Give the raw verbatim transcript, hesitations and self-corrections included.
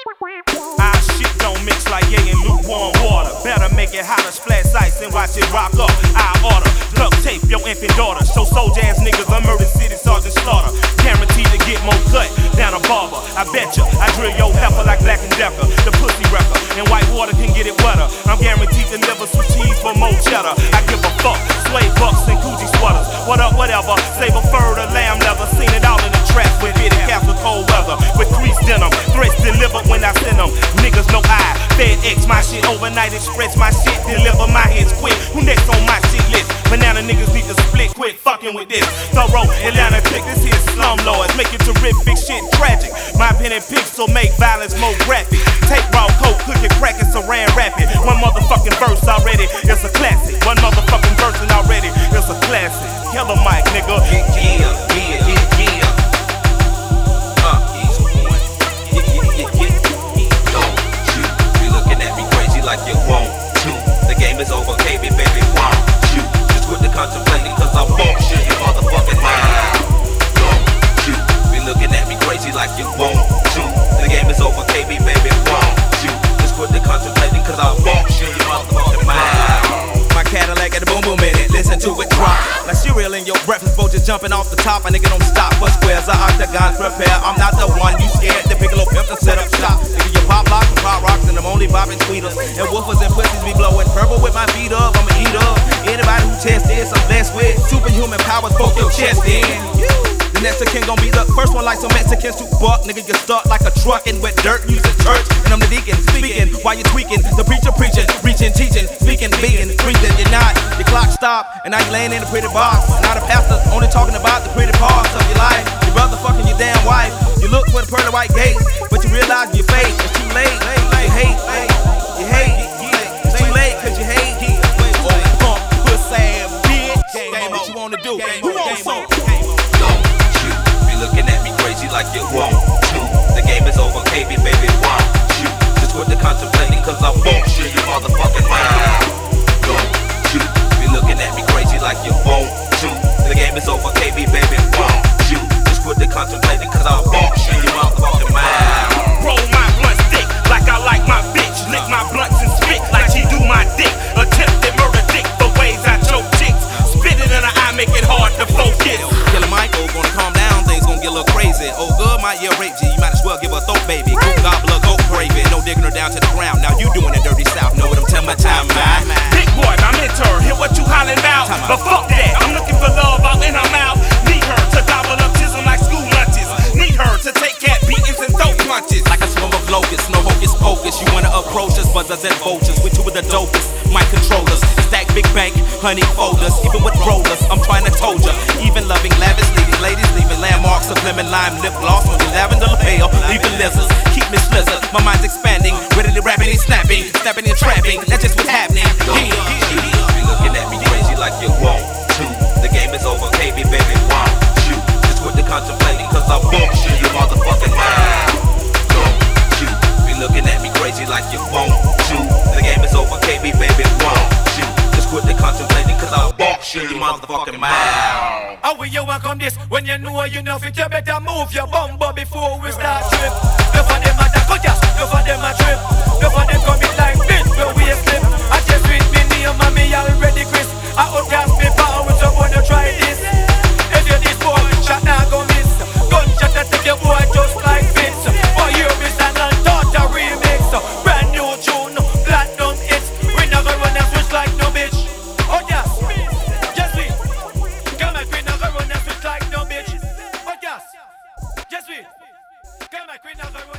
Our shit don't mix like yay and lukewarm water. Better make it hotter, splash ice and watch it rock up. I order, duct tape your infant daughter. Show soldier ass niggas a murder city sergeant slaughter. Guaranteed to get more cut down a barber. I bet ya, I drill your heifer like Black and Decker, the pussy wrecker. And white water can get it wetter. I'm guaranteed to deliver some cheese for more cheddar. I give a fuck, suede bucks and Coochie sweaters. What up, whatever, save a fur to lamb leather. Seen it all in the trap with bitty caps with cold weather. With creased denim, threats delivered when I send them. Niggas no eye, FedEx my shit, overnight express my shit, deliver my hits quick. Who next on my shit list? Banana niggas need to split, quit fucking with this. Thorough Atlanta click, this here slum lords, make it terrific shit tragic. My pen and pixel make violence more graphic. Take raw coke, cook it, crack it, saran wrap it. One motherfucking verse already, it's a classic. One motherfucking verse and already, it's a classic. Killer Mike, nigga. Yeah, yeah, yeah, yeah, yeah. Uh, he's on. Yeah, yeah, yeah, yeah. Don't you be looking at me crazy like you want to. The game is over, baby, baby, won't you? Just quit the contemplating, cause I won't shit your motherfucking mind. Don't you be looking at me crazy like you want to. The game is over, baby, baby, won't you? Just quit the contemplating, cause I won't shit your motherfucking mind. My Cadillac at the boom boom in it, listen to it drop. Like cereal in your breakfast bowl, just jumping off the top. A nigga don't stop for squares or octagons, prepare. I'm not the one you scared. The Piccolo pimp to set up shop. Nigga, you pop locks and pop rocks, and I'm only bopping tweeters. And woofers and pussies be blowing purple with my feet up. I'ma eat up. Anybody who tests this, I'm blessed with superhuman powers. Poke your chest in. The Mexican gon' be the first one like some Mexicans to buck. Nigga, you stuck like a truck in wet dirt. Use the church, and I'm the deacon speaking while you tweaking. The preacher preaching, reaching, teaching, speaking, being, breathing. You're not. Your clock stopped, and now you laying in a pretty box. Now the pastor only talking about the pretty parts of your life. Your brother fucking your damn wife. You look for the pearly white gates, but you realize your fate. It's too late. You hate, you hate. It's too late 'cause you hate. Oh, punk, pussy ass bitch. What you wanna do? Who wants some? Looking at me crazy like you want to. The game is over, baby, baby, won't you? Just quit the contemplating, cause I won't shit your motherfucking mind. Don't you be looking at me crazy like you want to. The game is over, baby, baby, won't you? Just quit the contemplating, cause I won't shit your motherfucking mind. Roll my blunt stick like I like my bitch. Lick my blunts and spit like she do my dick. Attempted murder dick for ways I choke chicks. Spit it in her eye, make it hard to focus. Killer Michael gonna calm down, things gonna get a little crazy. Oh good, my ear rape G, you might as well give her a throat baby. Go gobbler, go gravy, no digging her down to the ground. Now you doing the dirty south, know what I'm telling my time, man. Big boy, my mentor, hear what you hollering about. But fuck that, I'm looking for love out in her mouth. Need her to gobble up chisel like school lunches. Need her to take cat beatings and throat punches. Like a swarm of locusts, no hocus pocus. You wanna approach us, buzzers and vultures. We two of the dopest, mic controllers. Stack big bank, honey folders. Even with rollers, I'm trying to told ya. Even loving lavish, leading ladies, leaving landmarks of lemon lime lip gloss. When we lavender lapel, leaving lizards. Keep me slizzard, my mind's expanding. Ready to rapping and snapping, snapping and trapping. That's just what's happening. Don't you be looking at me crazy like you want to. The game is over, baby, baby, won't you? Just quit the contemplating, cause I won't shit your motherfucking mind. Don't you be looking at me crazy like you want to. The game is over, baby, baby, won't you? Just quit the contemplating, cause I won't shit your motherfucking mind. How will you walk on this when you know you know fit? You better move your bumper before we start trip. No for them a tackle just, no for them a trip. No for them coming like this when we slip. I just with me near mommy already Chris. I hope just me power with someone to try this. If you this boy, shot now go miss. Gunshot that take your boy just like this. For you be stand and thought a remix. Brand new tune, platinum hits. We never run and switch like no bitch. Oh yes, yes we. Come and we never run and switch like no bitch. Oh yes, yes we. Come and we never run.